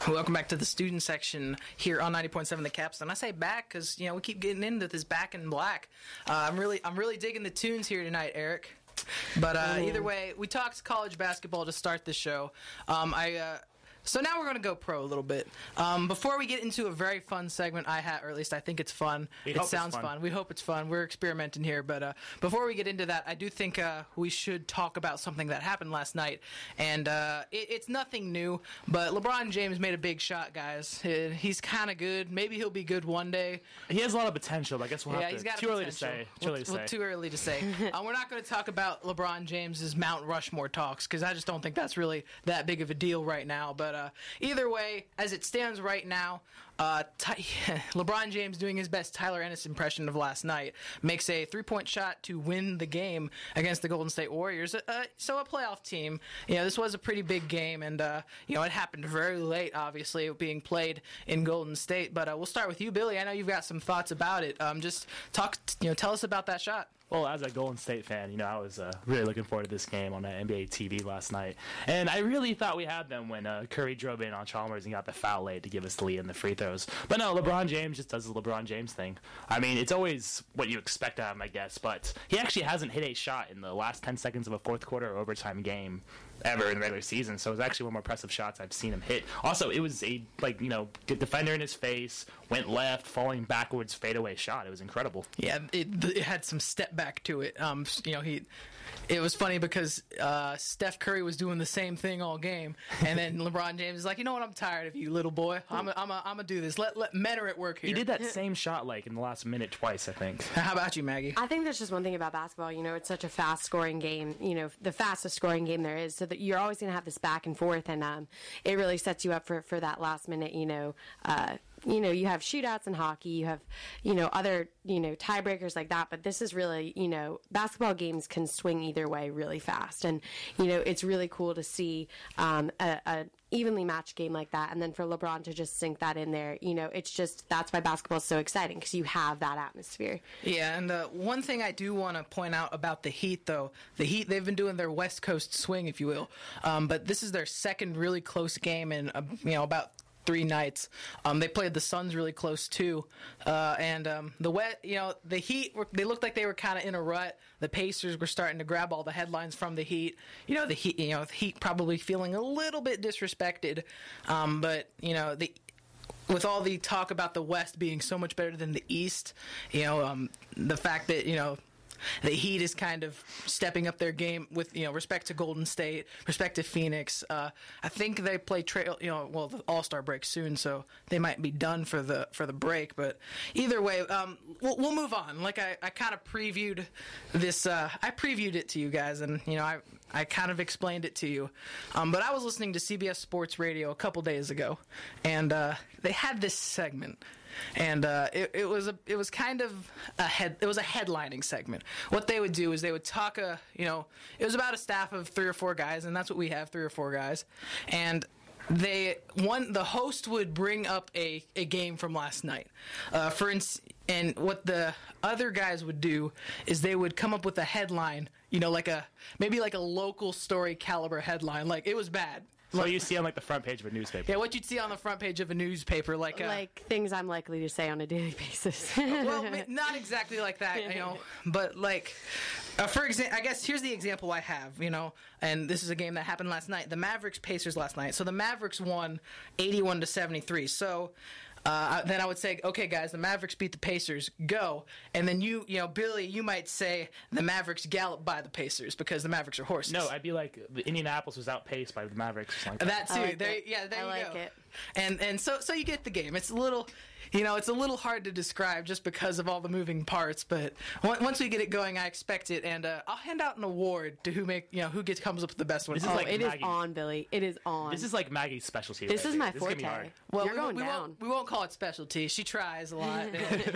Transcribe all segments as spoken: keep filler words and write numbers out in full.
Welcome back to the student section here on ninety point seven The Capstone. I say back because, you know, we keep getting into this Back in Black. Uh, I'm really I'm really digging the tunes here tonight, Eric. But uh, either way, we talked college basketball to start the show. Um, I uh, So now we're going to go pro a little bit. Um, before we get into a very fun segment I have, or at least I think it's fun. We it hope sounds it's fun. fun. We hope it's fun. We're experimenting here. But uh, before we get into that, I do think uh, we should talk about something that happened last night. And uh, it, it's nothing new, but LeBron James made a big shot, guys. Uh, He's kind of good. Maybe he'll be good one day. He has a lot of potential, but I guess we'll have Yeah, to. he's got too a early to potential. say. Too early to Well, say. too early to say. uh, we're not going to talk about LeBron James's Mount Rushmore talks because I just don't think that's really that big of a deal right now. But uh, either way, as it stands right now, uh, Ty- LeBron James doing his best Tyler Ennis impression of last night makes a three-point shot to win the game against the Golden State Warriors. Uh, so a playoff team. You know, this was a pretty big game, and uh, you know it happened very late. Obviously, being played in Golden State. But uh, we'll start with you, Billy. I know you've got some thoughts about it. Um, just talk. You know, tell us about that shot. Well, as a Golden State fan, you know, I was uh, really looking forward to this game on uh, N B A T V last night. And I really thought we had them when uh, Curry drove in on Chalmers and got the foul late to give us the lead in the free throws. But no, LeBron James just does the LeBron James thing. I mean, it's always what you expect out of him, I guess. But he actually hasn't hit a shot in the last ten seconds of a fourth quarter or overtime game ever in the regular season. So it was actually one of the more impressive shots I've seen him hit. Also, it was a, like, you know, good defender in his face, went left, falling backwards, fadeaway shot. It was incredible. Yeah, it, it had some step back to it. Um, you know, he. It was funny because uh, Steph Curry was doing the same thing all game, and then LeBron James is like, you know what, I'm tired of you, little boy. I'm a, I'm a, I'm gonna do this. Let let men are at work here. He did that same shot, like, in the last minute twice, I think. How about you, Maggie? I think there's just one thing about basketball. You know, it's such a fast-scoring game. You know, the fastest-scoring game there is. So that you're always going to have this back and forth, and um, it really sets you up for, for that last minute. You know, uh, you know, you have shootouts in hockey. You have, you know, other you know tiebreakers like that. But this is really, you know, basketball games can swing either way really fast, and you know, it's really cool to see um, a, a evenly matched game like that, and then for LeBron to just sink that in there. You know, it's just that's why basketball is so exciting because you have that atmosphere. Yeah, and uh, one thing I do want to point out about the Heat, though, the Heat, they've been doing their West Coast swing, if you will, um, but this is their second really close game in, uh, you know, about three nights. Um, they played the Suns really close too, uh, and um, the wet, you know, the Heat were, they looked like they were kind of in a rut. The Pacers were starting to grab all the headlines from the Heat. You know, the Heat, you know, the Heat probably feeling a little bit disrespected, um, but you know the. With all the talk about the West being so much better than the East, you know, um, the fact that, you know, the Heat is kind of stepping up their game with, you know, respect to Golden State, respect to Phoenix. Uh, I think they play trail, you know, well, the All-Star break soon, so they might be done for the for the break. But either way, um, we'll, we'll move on. Like I, I kind of previewed this, uh, I previewed it to you guys, and you know, I I kind of explained it to you. Um, but I was listening to C B S Sports Radio a couple days ago, and uh, they had this segment. And uh, it, it was a it was kind of a head it was a headlining segment. What they would do is they would talk a you know it was about a staff of three or four guys, and that's what we have, three or four guys. And they one the host would bring up a, a game from last night, uh, for instance. And what the other guys would do is they would come up with a headline, you know, like a maybe like a local story caliber headline, like it was bad. So you see on, like, the front page of a newspaper. Yeah, what you'd see on the front page of a newspaper, like uh, Like things I'm likely to say on a daily basis. well, ma- not exactly like that, you know, but like, uh, for example, I guess here's the example I have, you know, and this is a game that happened last night. The Mavericks Pacers last night. So the Mavericks won eighty-one to seventy-three. So. Uh, then I would say, okay, guys, the Mavericks beat the Pacers, go. And then you, you know, Billy, you might say the Mavericks galloped by the Pacers because the Mavericks are horses. No, I'd be like, the Indianapolis was outpaced by the Mavericks or something like that. That too. I like there, it. yeah, there I you like go. it. And and so so you get the game. It's a little, you know, it's a little hard to describe just because of all the moving parts. But on- once we get it going, I expect it, and uh, I'll hand out an award to who make you know who gets comes up with the best one. This is Oh, like it is Maggie. on, Billy. It is on. This is like Maggie's specialty. This right is here. my This is gonna be forte. hard. well, You're we, going we down. Won't, we won't call it specialty. She tries a lot.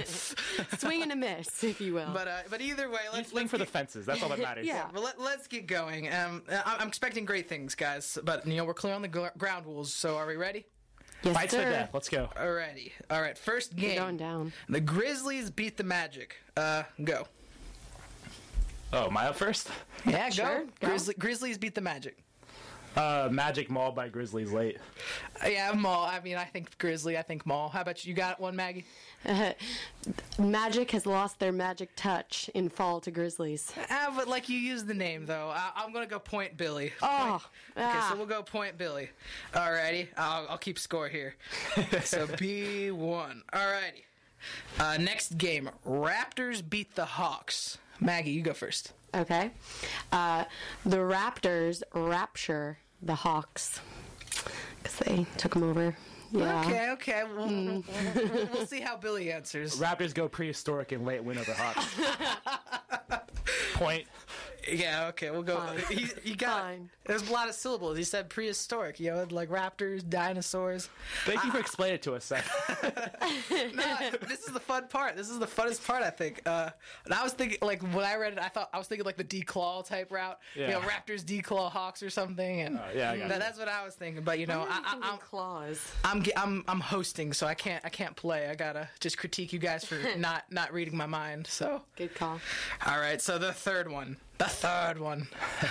Swing and a miss, if you will. But uh, but either way, You let's swing let's for the get- fences. That's all that matters. Yeah. Well, let, let's get going. Um, I- I'm expecting great things, guys. But you know, we're clear on the gr- ground rules. So are we ready? yes, Fights to sir. death. Let's go. Alrighty. All right. First game. You're going down. The Grizzlies beat the Magic. Uh, go. Oh, am I up first? Yeah, Sure, go. go. Grizzly, Grizzlies beat the Magic. Uh, Magic mauled by Grizzlies late. Yeah, Maul. I mean, I think Grizzly. I think Maul. How about you? You got one, Maggie? Magic has lost their magic touch in fall to Grizzlies. Ah, but like you used the name though. I- I'm gonna go point Billy. Oh, Okay, ah. so we'll go point Billy. Alrighty, I'll, I'll keep score here. So B one. Alrighty. Uh, next game, Raptors beat the Hawks. Maggie, you go first. Okay. Uh, the Raptors rapture the Hawks because they took them over. Yeah. Okay, okay. We'll, we'll, we'll, we'll see how Billy answers. Raptors go prehistoric and late win over Hawks. Point. Yeah, okay, we'll go. Fine. He, you got. Fine. There's a lot of syllables. He said prehistoric. You know, like raptors, dinosaurs. Thank you for explaining it to us, Seth. No, this is the fun part. This is the funnest part, I think. Uh, and I was thinking, like, when I read it, I thought I was thinking like the D-Claw type route. Yeah. You know, Raptors, D-Claw, Hawks, or something. And Oh, yeah, I got that, it. that's what I was thinking. But you know, I, I, I'm claws. I'm ge- I'm I'm hosting, so I can't I can't play. I gotta just critique you guys for not not reading my mind. So, Good call. all right. So the third one, the third one.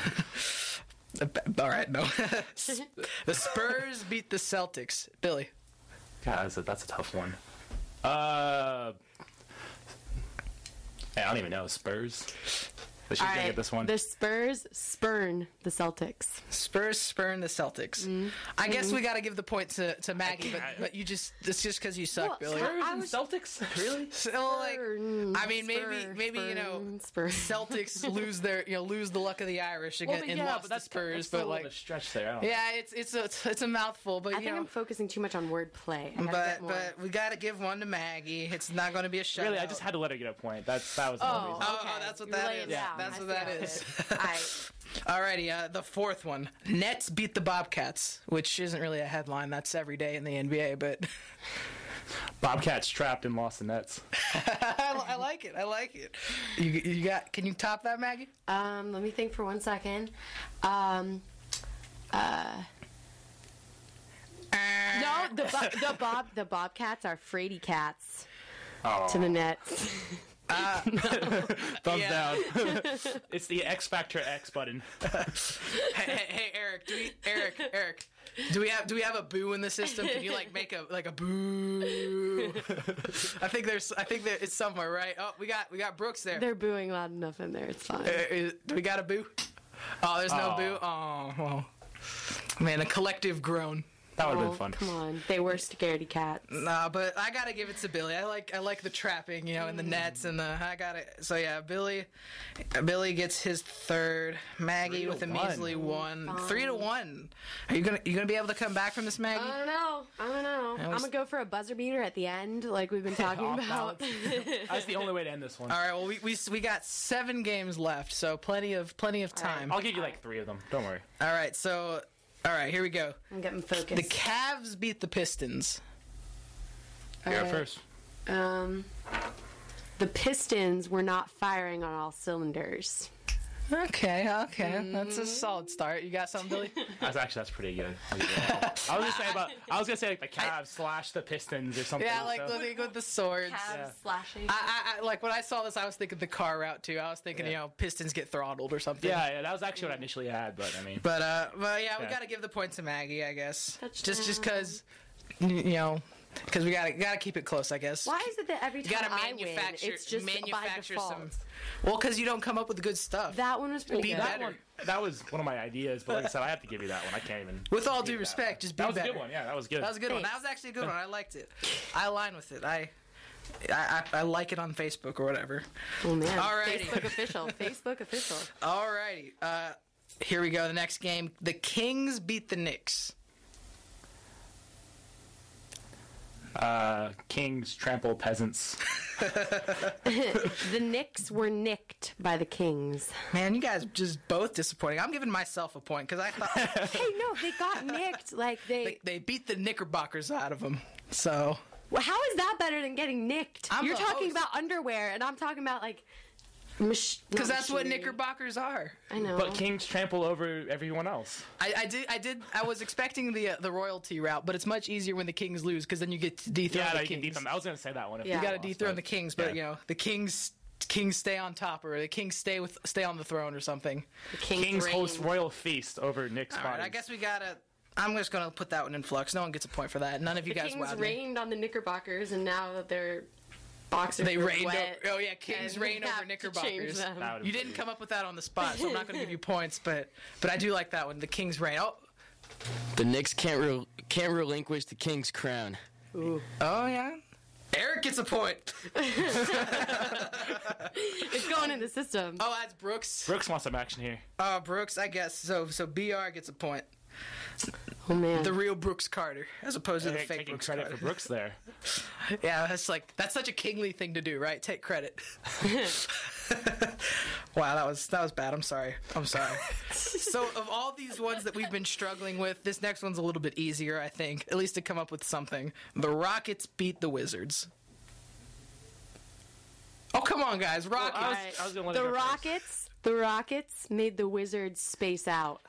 All right, no. The Spurs beat the Celtics. Billy. God, that's a, that's a tough one. Uh, I don't even know. Spurs. But she's All gonna right. get this one. The Spurs spurn the Celtics. Spurs spurn the Celtics. I guess we got to give the point to, to Maggie, but, but you just it's just because you suck, Well, Billy. Spurs- I and was- Celtics? Really? So, like, Spurn, I mean, maybe spur, maybe you know, spurn, spurn. Celtics lose their you know lose the luck of the Irish again and lost the Spurs, that's but a like like, stretch there. I don't yeah, it's it's a it's a mouthful, but I you think know. I'm focusing too much on wordplay. I gotta But get more. but we got to give one to Maggie. It's not going to be a shutout. Really, I just had to let her get a point. That's that was the only Oh, reason. Oh, okay. oh, that's what You're that laying is. down. That's I what see that how it is. Alright. Alrighty, uh, the fourth one. Nets beat the Bobcats, which isn't really a headline. That's every day in the N B A, but Bobcats trapped and lost the Nets. I, I like it. I like it. You, you got? Can you top that, Maggie? Um, let me think for one second. Um, uh, no, the bo- the bob the Bobcats are fraidy cats Oh, to the Nets. thumbs Yeah. down. It's the X Factor X button. hey, hey, hey, Eric. Do we, Eric, Eric. Do we have do we have a boo in the system? Can you like make a like a boo? I think there's I think there it's somewhere, right? Oh, we got we got Brooks there. They're booing loud enough in there. It's fine. Uh, is- do we got a boo? Oh, there's no Oh. boo. Oh, well. Man, a collective groan. That would have Oh, been fun. come on, they were scaredy cats. Nah, but I gotta give it to Billy. I like I like the trapping, you know, and the nets and the I got it. So yeah, Billy, Billy gets his third. Maggie Three to with a one. measly one, three to one. Are you gonna you gonna be able to come back from this, Maggie? I don't know. I don't know. That I'm was- gonna go for a buzzer beater at the end, like we've been talking Off about. That's the only way to end this one. All right. Well, we, we we got seven games left, so plenty of plenty of time. I'll give you like three of them. Don't worry. All right. So all right, here we go. I'm getting focused. The Cavs beat the Pistons. You go Alright. first. Um, the Pistons were not firing on all cylinders. Okay, okay, that's a solid start. You got something, Billy? That's actually that's pretty good. I'll give you that. I was gonna say about I was gonna say like the Cavs slash the Pistons or something. Yeah, like so. with, with the swords. Cavs Yeah. slashing. I, I, I like when I saw this, I was thinking the car route too. I was thinking, Yeah. you know, Pistons get throttled or something. Yeah, yeah, that was actually what I initially had, but I mean, But uh, but yeah, we Yeah. got to give the point to Maggie, I guess. Just just Touchdown. because, you know, because we got to got to keep it close, I guess. Why is it that every You time got to I win, manufacture it's just by manufacture default? some. Well, because you don't come up with good stuff. That one was pretty Be good. better. that one that was one of my ideas. But like I said, I have to give you that one. I can't even. With all give due you that respect, one. just be that was better. a good one. Yeah, that was good. That was a good one. That Thanks. was actually a good one. I liked it. I align with it. I. I, I, I like it on Facebook or whatever. Oh man! Alrighty. Facebook official. Facebook official. Alrighty. Uh, here we go. The next game. The Kings beat the Knicks. Uh, Kings trample peasants. The Knicks were nicked by the Kings. Man, you guys just both disappointing. I'm giving myself a point because I thought Hey, no, they got nicked. Like they. they, they beat the Knickerbockers out of them. So Well, how is that better than getting nicked? I'm You're the talking host. about underwear, and I'm talking about like. Mach- because not that's what machinery. Knickerbockers are. I know. But Kings trample over everyone else. I, I did. I did. I was expecting the uh, the royalty route, but it's much easier when the Kings lose because then you get to dethrone Yeah, the no, you can Kings. dethrone. I was gonna say that one. If Yeah. You got to lost, dethrone but- the Kings, but yeah. you know the Kings Kings stay on top, or the Kings stay with stay on the throne, or something. The Kings, Kings reign. host royal feast over Knicks All right, bodies. I guess we gotta. I'm just gonna put that one in flux. No one gets a point for that. None of you The guys Kings wowed me. reigned on the Knickerbockers, and now that they're boxers, They are reigned. wet, o- oh yeah, Kings and reign we over have to change Knickerbockers. them. That would've You been didn't good. come up with that on the spot, so I'm not gonna give you points. But but I do like that one. The Kings reign. Oh The Knicks can't rel- can't relinquish the King's crown. Ooh. oh yeah. Eric gets a point. It's going in the system. Oh, that's Brooks. Brooks wants some action here. Uh, Brooks, I guess. So so B R gets a point. Oh man. The real Brooks Carter, as opposed to the Hey, fake taking Brooks credit Carter. for Brooks there. Yeah, that's like that's such a kingly thing to do, right? Take credit. Wow, that was that was bad. I'm sorry. I'm sorry. So, of all these ones that we've been struggling with, this next one's a little bit easier, I think. At least to come up with something. The Rockets beat the Wizards. Oh, come on, guys, Rockets. I was- Alright. I was gonna let it the go first. Rockets. The Rockets made the Wizards space out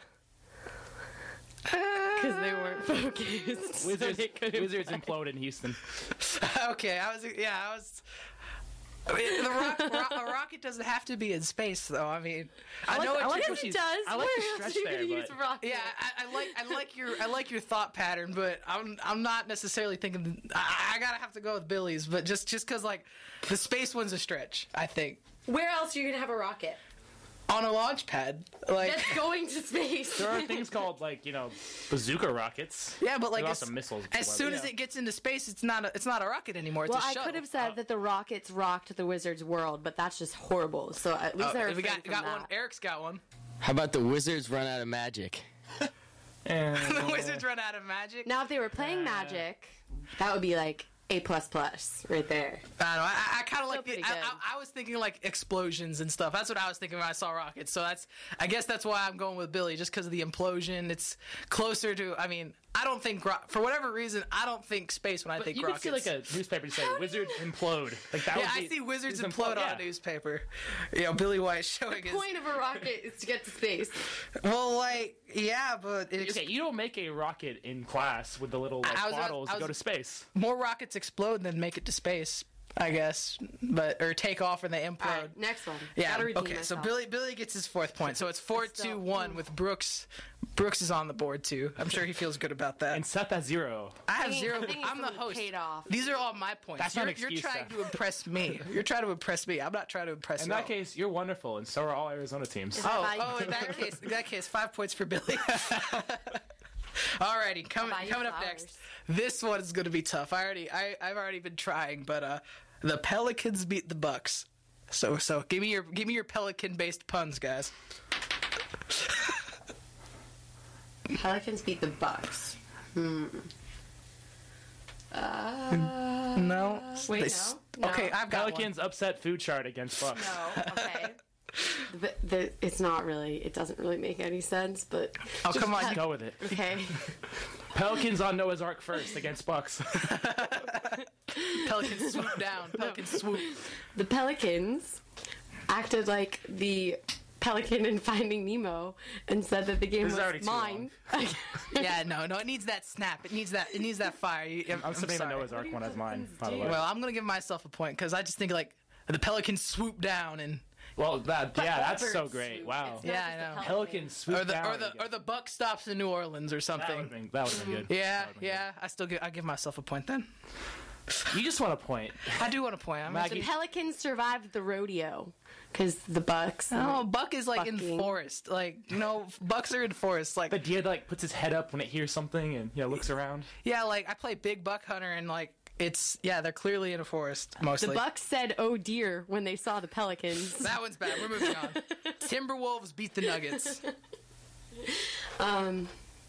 because they weren't focused. so Wizards, they couldn't Wizards play. implode in Houston. Okay, I was yeah, I was. I mean, the rock, rock, a rocket doesn't have to be in space, though. I mean, I, like- know I it like Yes, how it she's- does. I like Where the else stretch are you there, gonna use but- a rocket? Yeah, I, I like I like your I like your thought pattern, but I'm I'm not necessarily thinking. I, I gotta have to go with Billy's, but just just because like the space one's a stretch, I think. Where else are you gonna have a rocket? On a launch pad, like That's going to space. There are things called, like, you know, bazooka rockets. yeah, but like There are as, also missiles. as soon as Yeah. it gets into space, it's not a it's not a rocket anymore. It's Well, a I shuttle. could have said that the Rockets rocked the Wizards' world, but that's just horrible. So at least Uh, they're we refrained got from got that. one. Eric's got one. How about the Wizards run out of magic? And, The Wizards run out of magic. Now, if they were playing Magic, that would be like A plus plus right there. I don't know. I, I kind of like. pretty The, I, good. I, I was thinking like explosions and stuff. That's what I was thinking when I saw rockets. So that's. I guess that's why I'm going with Billy, just because of the implosion. It's closer to. I mean, I don't think ro- for whatever reason I don't think space when I but think you rockets. could see, like, a newspaper say, Wizards implode. Like, that yeah, would I be, see wizards Wizards implode on yeah. a newspaper. You know, Billy White showing his. Point of a rocket is to get to space. Well, like yeah, but it ex- Okay, you don't make a rocket in class with the little, like, I was- bottles I to go was- to space. more rockets explode than make it to space. I guess, but or take off and they implode. All right, next one. Yeah. Gotta redeem Okay. So myself. Billy Billy gets his fourth point. So it's four Still, two one ooh. with Brooks. Brooks is on the board too. I'm sure he feels good about that. And set that zero. I have I think- zero. I think it's I'm the a little host. paid off. These are all my points. That's not you're, an excuse, you're trying though. to impress me. You're trying to impress me. I'm not trying to impress In you. that case, you're wonderful, and so are all Arizona teams. that Oh, how you oh, in that feel? case, in that case, five points for Billy. Alrighty, coming buy you coming up flowers. next. This one is going to be tough. I already, I, I've already been trying, but uh, the Pelicans beat the Bucks. So, so give me your, give me your Pelican-based puns, guys. Pelicans beat the Bucks. Hmm. Uh, No, Wait, They no? s- No. Okay, I've got one. Pelicans upset food chart against Bucks. no. Okay. the, the, it's not really. It doesn't really make any sense. But Oh, come on. you- Go with it. okay. Pelicans on Noah's Ark first against Bucks. Pelicans swoop down. Pelicans swoop. The Pelicans acted like the pelican in Finding Nemo and said that the game This is already was too mine. Yeah, no, no. It needs that snap. It needs that. It needs that fire. You- I'm, I'm I'm submitting the sorry. Noah's Ark one as mine, by the do? way. Well, I'm gonna give myself a point because I just think like the Pelicans swoop down and Well, that yeah, that's so Birds great. swoop. Wow. It's not Yeah, just I the know. pelican. Pelicans swoop or the down. or the or the Buck stops in New Orleans or that something. would have been, that would've been good. Yeah, That would've been yeah. I still give I give myself a point then. good. You just want a point. I do want a point. I'm Maggie- The Pelicans survived the rodeo because the Bucks. no, Buck is like in Bucking. forest. Like you know, Bucks are in forest. Like The deer that, like, puts his head up when it hears something and, you know, looks around. yeah, like I play Big Buck Hunter and like it's yeah, they're clearly in a forest mostly. The Bucks said, "Oh dear," when they saw the Pelicans. That one's bad. We're moving on. Timberwolves beat the Nuggets. Um,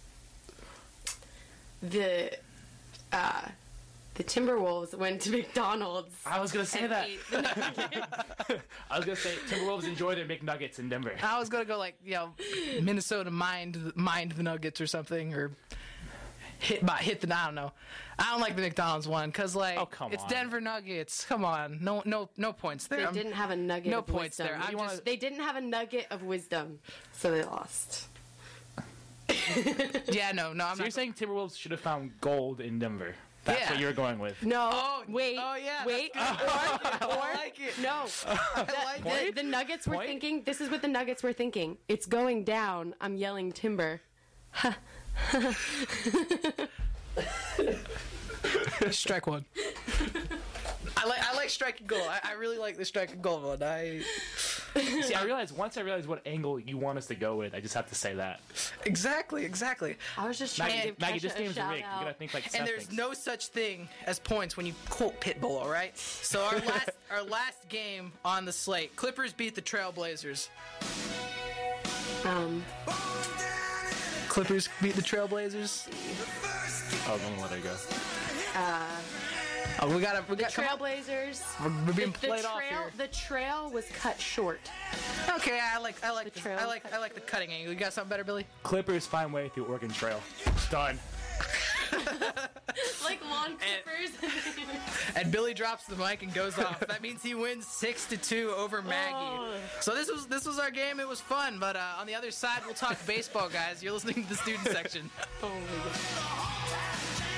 the uh, the Timberwolves went to McDonald's. I was gonna say and that. ate the nuggets. I was gonna say Timberwolves enjoy their McNuggets in Denver. I was gonna go like you know, Minnesota mined mined the Nuggets or something or. Hit by hit the I don't know. I don't like the McDonald's one because like Oh, come it's on. Denver Nuggets. Come on, no no no points there. They I'm- didn't have a nugget no of points wisdom. there. I'm They just- They didn't have a nugget of wisdom, so they lost. Yeah, no, no. I'm So you're not. saying Timberwolves should have found gold in Denver? That's Yeah. what you were going with. No. Oh, wait. oh, yeah, Wait. that's Or, I like it. no. I like The, it. the Nuggets were Point? thinking. This is what the Nuggets were thinking. It's going down. I'm yelling timber. Strike one. I like I like striking goal. I, I really like the striking goal one. I See, I realized once I realized what angle you want us to go with, I just have to say that. exactly exactly. I was just trying Maggie, to give Maggie Kesha this a game's shout rigged. You out. gotta think like And Seth there's thinks. no such thing as points when you quote Pitbull. All right. So our last our last game on the slate, Clippers beat the Trailblazers. Um, Clippers beat the Trailblazers. Oh, I'm gonna let it go. Oh, we gotta we the got come on. Trailblazers. We're, we're being The played off trail. here. The trail was cut short. Okay, I like I like The this, trail I like cut I like the cutting angle. You got something better, Billy? Clippers find way through Oregon Trail. Done. Like lawn clippers. And Billy drops the mic and goes off. That means he wins six to two over Maggie. Oh. So this was this was our game. It was fun, but uh, on the other side, we'll talk baseball, guys. You're listening to the student section. Oh my God.